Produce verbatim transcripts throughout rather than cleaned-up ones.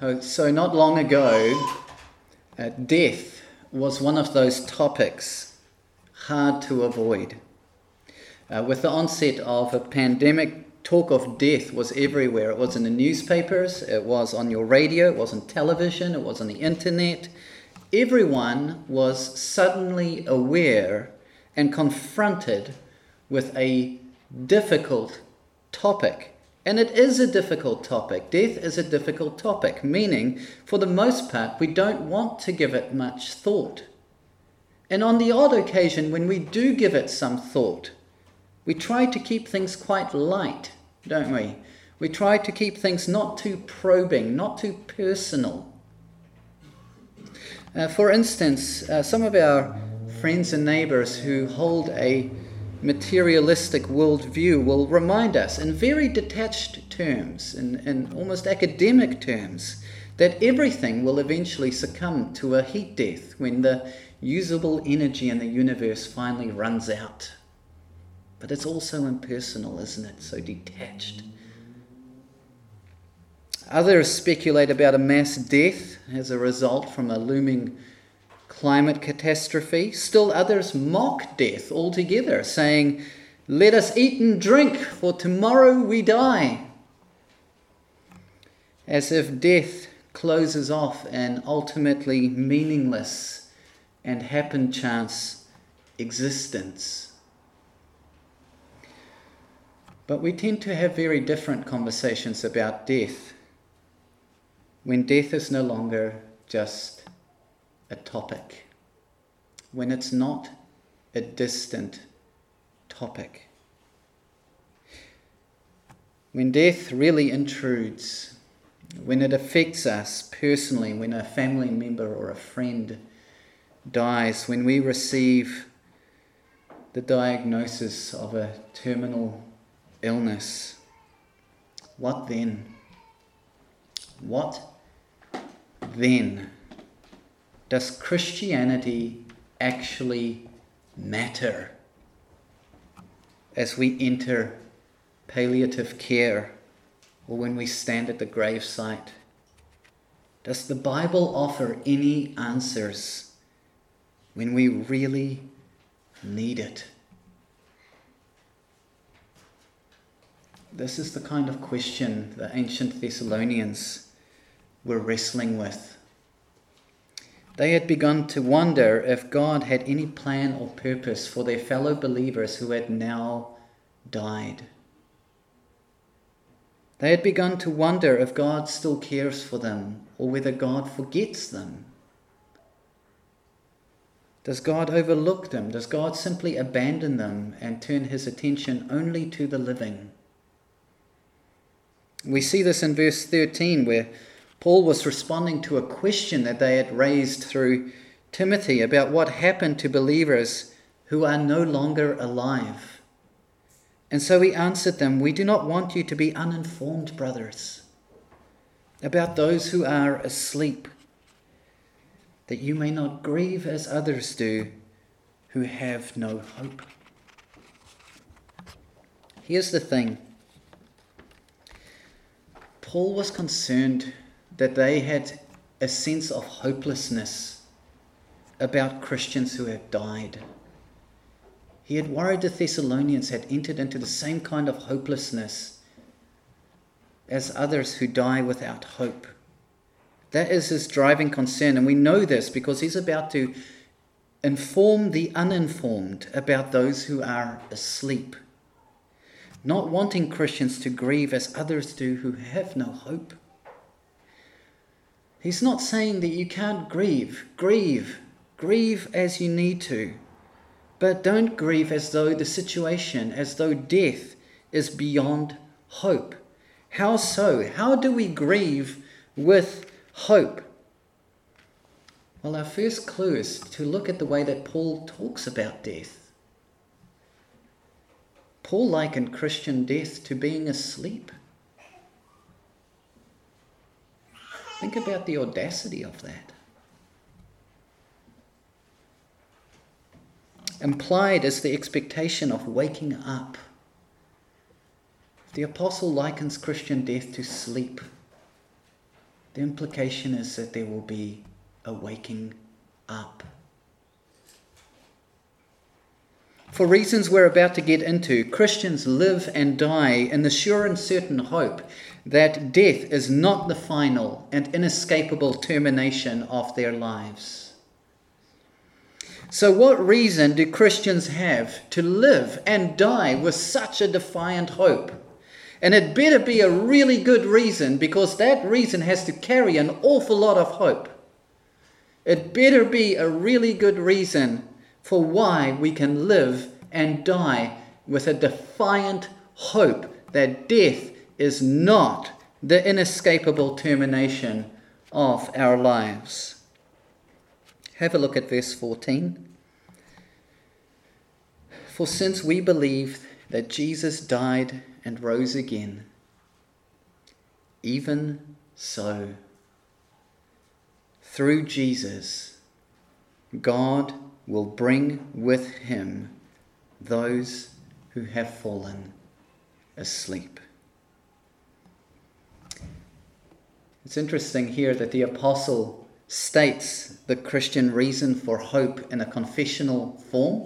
Uh, So not long ago, uh, death was one of those topics hard to avoid. Uh, with the onset of a pandemic, talk of death was everywhere. It was in the newspapers, it was on your radio, it was on television, it was on the internet. Everyone was suddenly aware and confronted with a difficult topic. And it is a difficult topic. Death is a difficult topic, meaning, for the most part, we don't want to give it much thought. And on the odd occasion, when we do give it some thought, we try to keep things quite light, don't we? We try to keep things not too probing, not too personal. Uh, for instance, uh, some of our friends and neighbors who hold a materialistic worldview will remind us in very detached terms, in, in almost academic terms, that everything will eventually succumb to a heat death when the usable energy in the universe finally runs out. But it's also impersonal, isn't it? So detached. Others speculate about a mass death as a result from a looming climate catastrophe. Still others mock death altogether, saying, "Let us eat and drink, for tomorrow we die." As if death closes off an ultimately meaningless and happen chance existence. But we tend to have very different conversations about death when death is no longer just a topic, when it's not a distant topic. When death really intrudes, when it affects us personally, when a family member or a friend dies, when we receive the diagnosis of a terminal illness, what then? What then? Does Christianity actually matter as we enter palliative care or when we stand at the gravesite? Does the Bible offer any answers when we really need it? This is the kind of question the ancient Thessalonians were wrestling with. They had begun to wonder if God had any plan or purpose for their fellow believers who had now died. They had begun to wonder if God still cares for them or whether God forgets them. Does God overlook them? Does God simply abandon them and turn his attention only to the living? We see this in verse thirteen, where Paul was responding to a question that they had raised through Timothy about what happened to believers who are no longer alive. And so he answered them, "We do not want you to be uninformed, brothers, about those who are asleep, that you may not grieve as others do who have no hope." Here's the thing. Paul was concerned that they had a sense of hopelessness about Christians who had died. He had worried the Thessalonians had entered into the same kind of hopelessness as others who die without hope. That is his driving concern, and we know this because he's about to inform the uninformed about those who are asleep, not wanting Christians to grieve as others do who have no hope. He's not saying that you can't grieve. Grieve. Grieve as you need to. But don't grieve as though the situation, as though death is beyond hope. How so? How do we grieve with hope? Well, our first clue is to look at the way that Paul talks about death. Paul likened Christian death to being asleep. Think about the audacity of that. Implied is the expectation of waking up. The apostle likens Christian death to sleep. the implication is that there will be a waking up. For reasons we're about to get into, Christians live and die in the sure and certain hope that death is not the final and inescapable termination of their lives. So what reason do Christians have to live and die with such a defiant hope? And it better be a really good reason, because that reason has to carry an awful lot of hope. It better be a really good reason for why we can live and die with a defiant hope that death is not the inescapable termination of our lives. Have a look at verse fourteen. For since we believe that Jesus died and rose again, even so, through Jesus, God will bring with him those who have fallen asleep. It's interesting here that the apostle states the Christian reason for hope in a confessional form.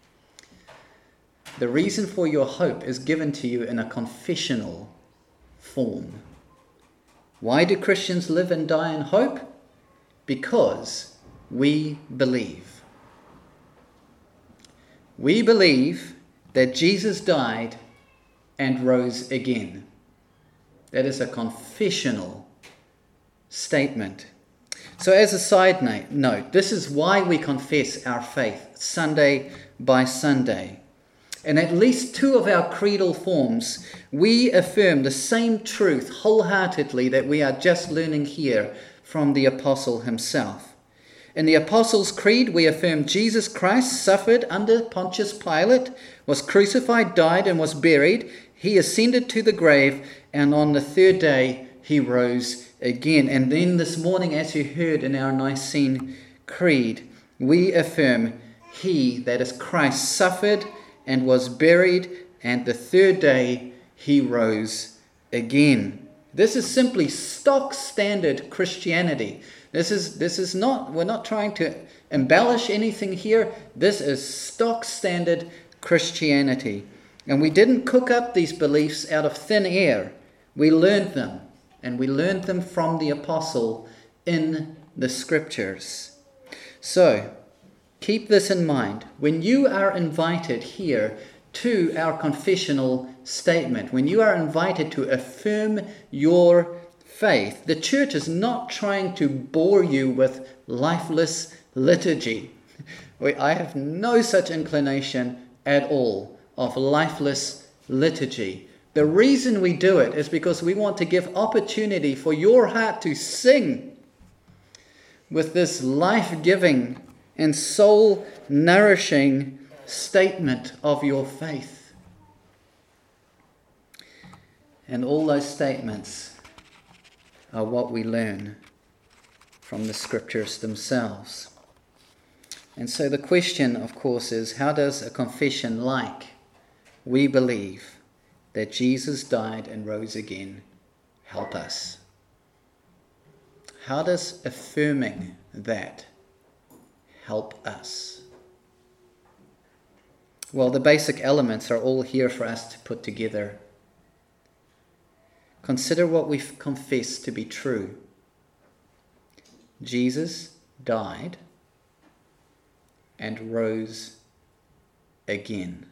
The reason for your hope is given to you in a confessional form. Why do Christians live and die in hope? Because we believe. We believe that Jesus died and rose again. That is a confessional statement. So as a side note, this is why we confess our faith Sunday by Sunday. In at least two of our creedal forms, we affirm the same truth wholeheartedly that we are just learning here from the apostle himself. In the Apostles' Creed, we affirm Jesus Christ suffered under Pontius Pilate, was crucified, died, and was buried. He ascended to the grave, and on the third day he rose again. And then this morning, as you heard in our Nicene Creed, we affirm he, that is Christ, suffered and was buried, and the third day he rose again. This is simply stock standard Christianity. This is this is not, we're not trying to embellish anything here. This is stock standard Christianity. And we didn't cook up these beliefs out of thin air. We learned them, and we learned them from the apostle in the scriptures. So, keep this in mind. When you are invited here to our confessional statement, when you are invited to affirm your faith, the church is not trying to bore you with lifeless liturgy. I have no such inclination at all of lifeless liturgy. The reason we do it is because we want to give opportunity for your heart to sing with this life-giving and soul-nourishing statement of your faith. And all those statements are what we learn from the scriptures themselves. And so the question, of course, is how does a confession like we believe that Jesus died and rose again help us? How does affirming that help us? Well, the basic elements are all here for us to put together. Consider what we confess to be true. Jesus died and rose again.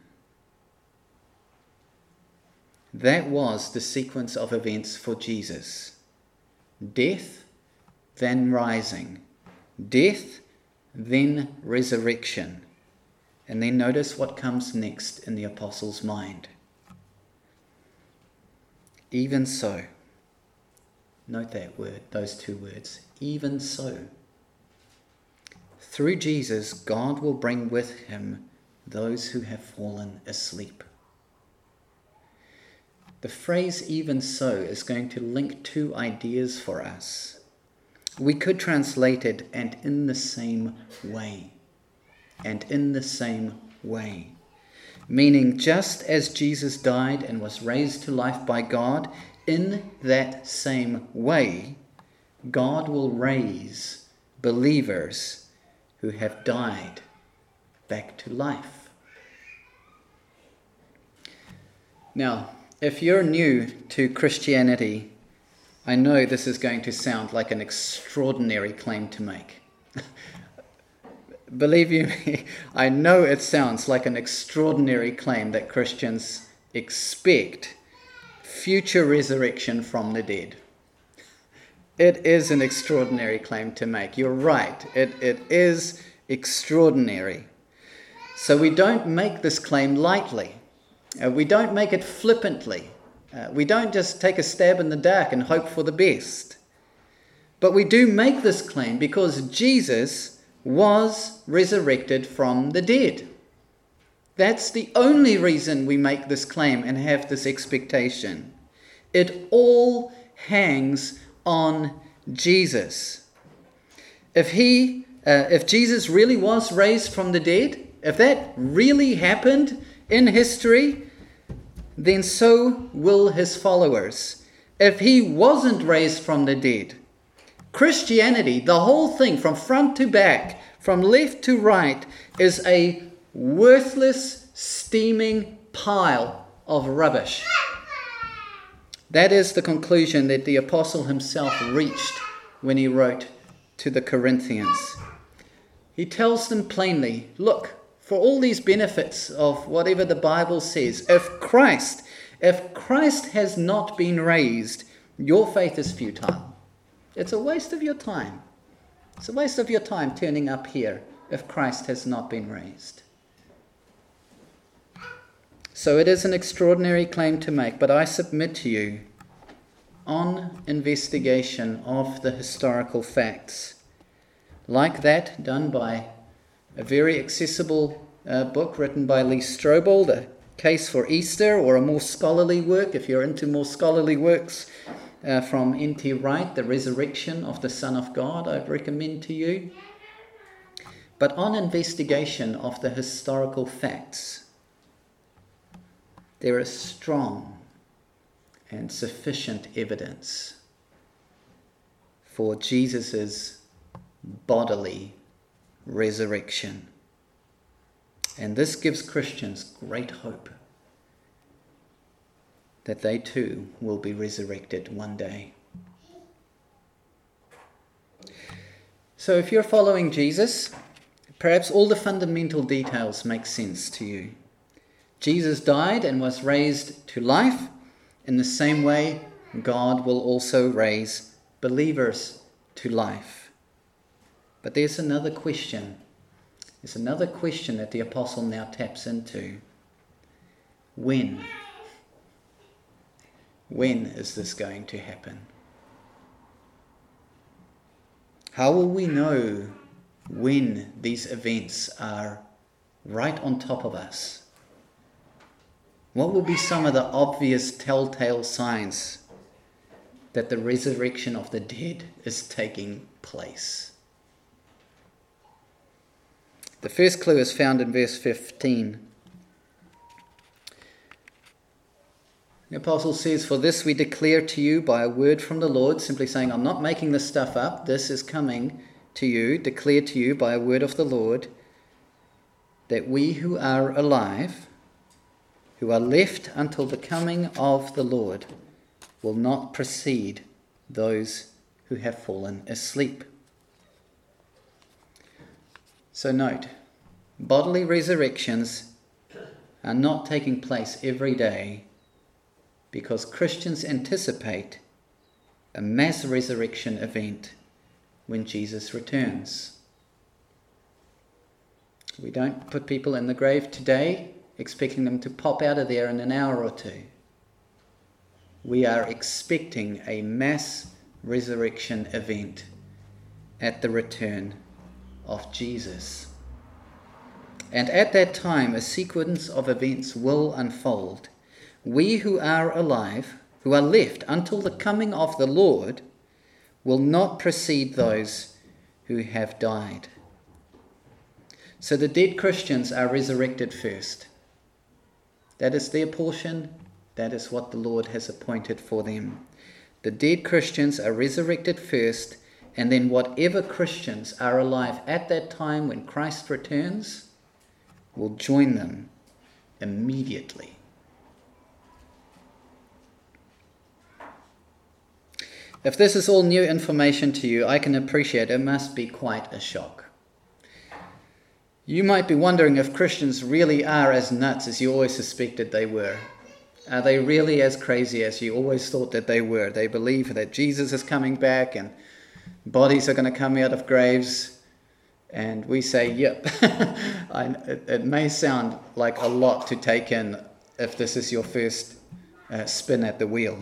That was the sequence of events for Jesus. Death, then rising. Death, then resurrection. And then notice what comes next in the apostle's mind. Even so. Note that word, those two words. Even so. Through Jesus, God will bring with him those who have fallen asleep. The phrase even so is going to link two ideas for us. We could translate it, and in the same way. And in the same way. Meaning, just as Jesus died and was raised to life by God, in that same way, God will raise believers who have died back to life. Now, if you're new to Christianity, I know this is going to sound like an extraordinary claim to make. Believe you me, I know it sounds like an extraordinary claim that Christians expect future resurrection from the dead. It is an extraordinary claim to make. You're right. It, it is extraordinary. So we don't make this claim lightly. Uh, we don't make it flippantly. Uh, we don't just take a stab in the dark and hope for the best. But we do make this claim because Jesus was resurrected from the dead. That's the only reason we make this claim and have this expectation. It all hangs on Jesus. If he, uh, if Jesus really was raised from the dead, if that really happened in history, then so will his followers. If he wasn't raised from the dead, Christianity, the whole thing from front to back, from left to right, is a worthless, steaming pile of rubbish. That is the conclusion that the apostle himself reached when he wrote to the Corinthians. He tells them plainly, look, for all these benefits of whatever the Bible says, if Christ, if Christ has not been raised, your faith is futile. It's a waste of your time. It's a waste of your time turning up here if Christ has not been raised. So it is an extraordinary claim to make, but I submit to you, on investigation of the historical facts, like that done by a very accessible uh, book written by Lee Strobel, The Case for Easter, or a more scholarly work, if you're into more scholarly works, uh, from N T Wright, The Resurrection of the Son of God, I'd recommend to you. But on investigation of the historical facts, there is strong and sufficient evidence for Jesus' bodily resurrection. And this gives Christians great hope that they too will be resurrected one day. So if you're following Jesus, perhaps all the fundamental details make sense to you. Jesus died and was raised to life. In the same way, God will also raise believers to life. But there's another question. There's another question that the apostle now taps into. When? When is this going to happen? How will we know when these events are right on top of us? What will be some of the obvious telltale signs that the resurrection of the dead is taking place? The first clue is found in verse fifteen. The apostle says, "For this we declare to you by a word from the Lord," simply saying, I'm not making this stuff up. This is coming to you, declared to you by a word of the Lord, that we who are alive, who are left until the coming of the Lord, will not precede those who have fallen asleep. So note, bodily resurrections are not taking place every day because Christians anticipate a mass resurrection event when Jesus returns. We don't put people in the grave today expecting them to pop out of there in an hour or two. We are expecting a mass resurrection event at the return of Jesus. And at that time, a sequence of events will unfold. We who are alive, who are left until the coming of the Lord, will not precede those who have died. So the dead Christians are resurrected first. That is their portion. That is what the Lord has appointed for them. The dead Christians are resurrected first, and then whatever Christians are alive at that time when Christ returns will join them immediately. If this is all new information to you, I can appreciate it must be quite a shock. You might be wondering if Christians really are as nuts as you always suspected they were. Are they really as crazy as you always thought that they were? They believe that Jesus is coming back and bodies are going to come out of graves. And we say, yep. I, it, it may sound like a lot to take in if this is your first uh, spin at the wheel.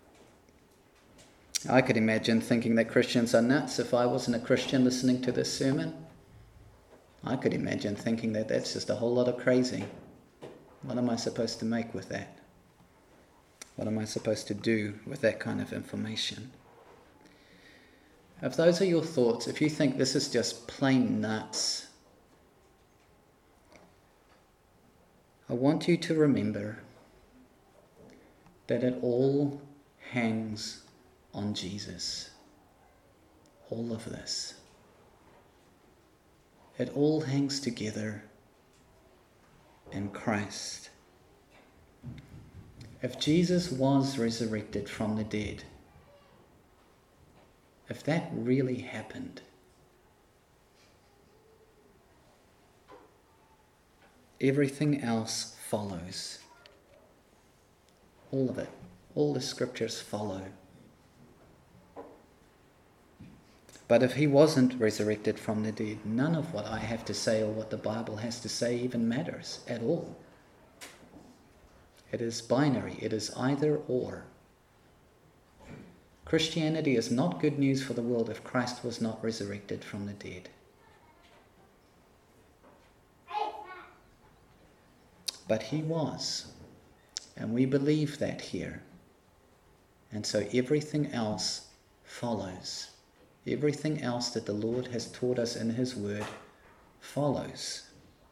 I could imagine thinking that Christians are nuts if I wasn't a Christian listening to this sermon. I could imagine thinking that that's just a whole lot of crazy. What am I supposed to make with that? What am I supposed to do with that kind of information? If those are your thoughts, if you think this is just plain nuts, I want you to remember that it all hangs on Jesus. All of this. It all hangs together in Christ. If Jesus was resurrected from the dead, if that really happened, everything else follows. All of it. All the scriptures follow. But if he wasn't resurrected from the dead, none of what I have to say or what the Bible has to say even matters at all. It is binary. It is either or. Christianity is not good news for the world if Christ was not resurrected from the dead. But he was. And we believe that here. And so everything else follows. Everything else that the Lord has taught us in his word follows.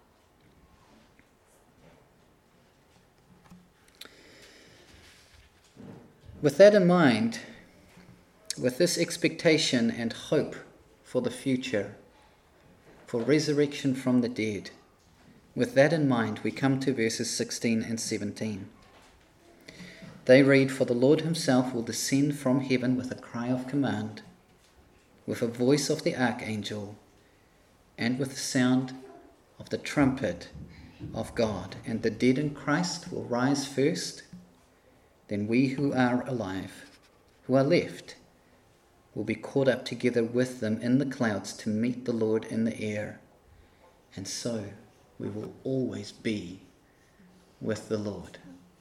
With that in mind, with this expectation and hope for the future, for resurrection from the dead, with that in mind, we come to verses sixteen and seventeen. They read, "For the Lord himself will descend from heaven with a cry of command, with a voice of the archangel, and with the sound of the trumpet of God. And the dead in Christ will rise first. Then we who are alive, who are left, will be caught up together with them in the clouds to meet the Lord in the air. And so we will always be with the Lord."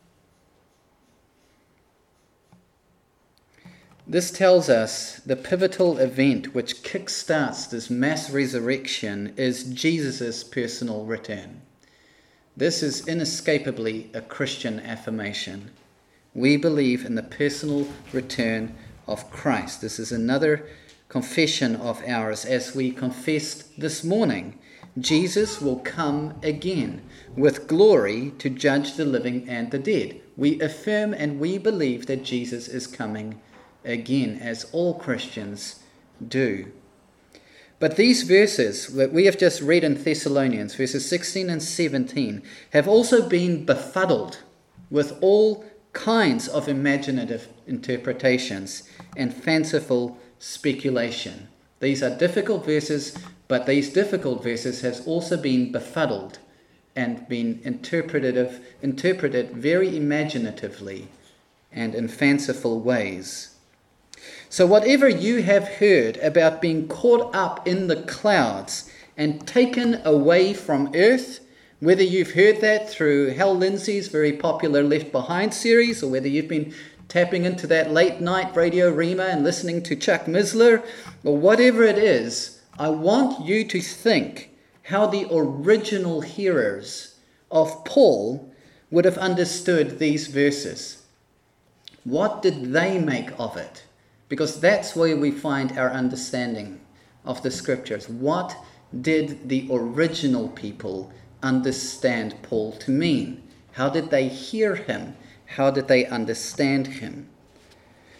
This tells us the pivotal event which kickstarts this mass resurrection is Jesus' personal return. This is inescapably a Christian affirmation. We believe in the personal return of Christ. This is another confession of ours, as we confessed this morning. Jesus will come again with glory to judge the living and the dead. We affirm and we believe that Jesus is coming again, as all Christians do. But these verses that we have just read in Thessalonians, verses sixteen and seventeen, have also been befuddled with all kinds of imaginative interpretations and fanciful speculation. These are difficult verses, but these difficult verses have also been befuddled and been interpretative, interpreted very imaginatively and in fanciful ways. So whatever you have heard about being caught up in the clouds and taken away from earth, whether you've heard that through Hal Lindsey's very popular Left Behind series, or whether you've been tapping into that late night Radio Rima and listening to Chuck Missler, or whatever it is, I want you to think how the original hearers of Paul would have understood these verses. What did they make of it? Because that's where we find our understanding of the scriptures. What did the original people understand Paul to mean? How did they hear him? How did they understand him?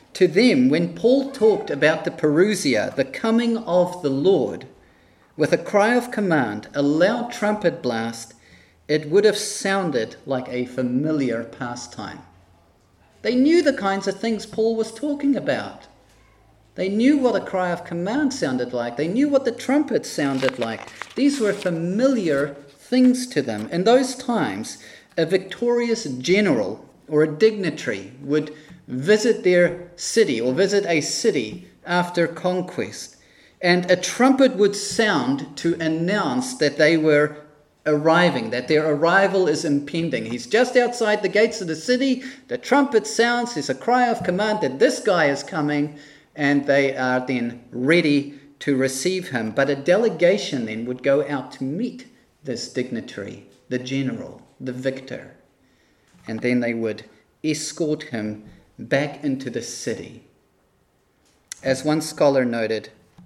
to them, when Paul talked about the parousia, the coming of the Lord, with a cry of command, a loud trumpet blast, it would have sounded like a familiar pastime. They knew the kinds of things Paul was talking about. They knew what a cry of command sounded like. They knew what the trumpet sounded like. These were familiar things to them. In those times, a victorious general or a dignitary would visit their city or visit a city after conquest, and a trumpet would sound to announce that they were arriving, that their arrival is impending. He's just outside the gates of the city. The trumpet sounds. There's a cry of command that this guy is coming, and they are then ready to receive him. But a delegation then would go out to meet this dignitary, the general, the victor, and then they would escort him back into the city. As one scholar noted,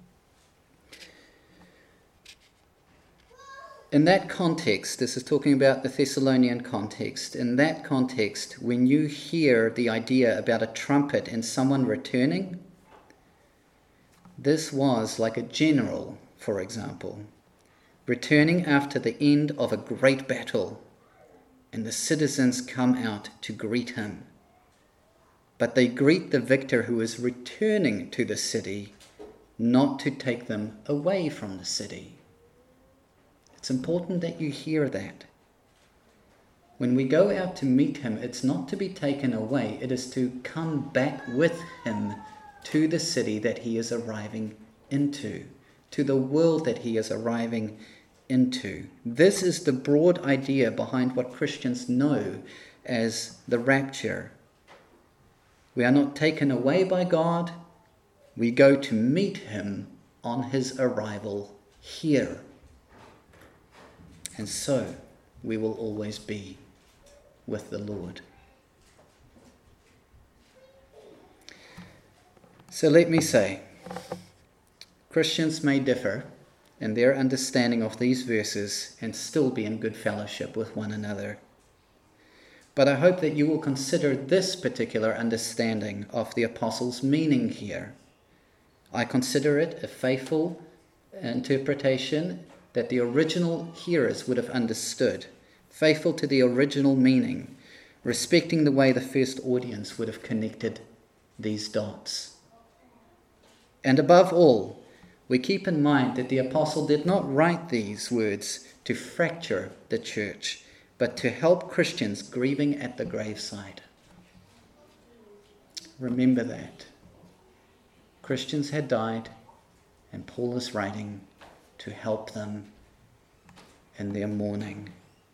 in that context, this is talking about the Thessalonian context, in that context, when you hear the idea about a trumpet and someone returning, this was like a general, for example, returning after the end of a great battle, and the citizens come out to greet him. But they greet the victor who is returning to the city, not to take them away from the city. It's important that you hear that. When we go out to meet him, it's not to be taken away. It is to come back with him to the city that he is arriving into, to the world that he is arriving into. This is the broad idea behind what Christians know as the rapture. We are not taken away by God. We go to meet him on his arrival here. And so we will always be with the Lord. So let me say, Christians may differ in their understanding of these verses and still be in good fellowship with one another. But I hope that you will consider this particular understanding of the apostles' meaning here. I consider it a faithful interpretation that the original hearers would have understood, faithful to the original meaning, respecting the way the first audience would have connected these dots. And above all, we keep in mind that the apostle did not write these words to fracture the church, but to help Christians grieving at the graveside. Remember that. Christians had died, and Paul is writing to help them in their mourning.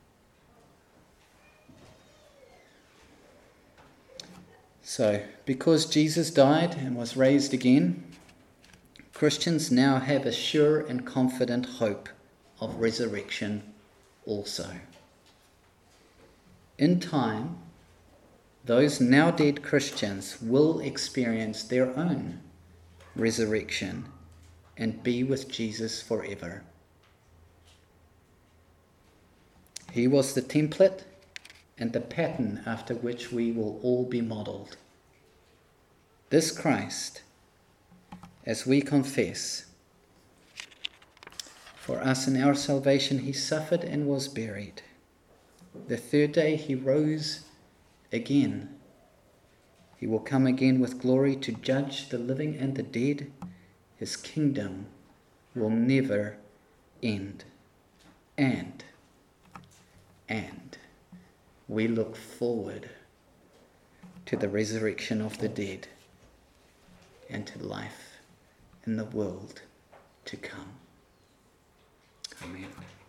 So, because Jesus died and was raised again, Christians now have a sure and confident hope of resurrection also. In time, those now dead Christians will experience their own resurrection and be with Jesus forever. He was the template and the pattern after which we will all be modeled. This Christ, as we confess, for us in our salvation, he suffered and was buried. The third day he rose again. He will come again with glory to judge the living and the dead. His kingdom will never end. And, and we look forward to the resurrection of the dead and to life in the world to come. Amen.